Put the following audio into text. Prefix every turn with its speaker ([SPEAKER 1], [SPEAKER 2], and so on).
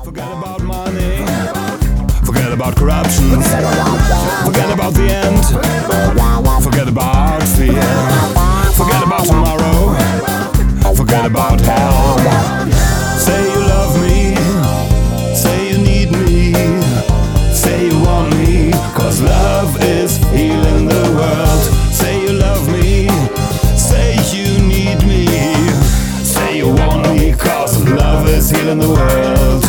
[SPEAKER 1] Forget about money. Forget about corruption. Forget about the end. Forget about fear. Forget about tomorrow. Forget about hell. Say you love me. Say you need me. Say you want me. 'Cause love is healing the world. Say you love me. Say you need me. Say you want me. 'Cause love is healing the world.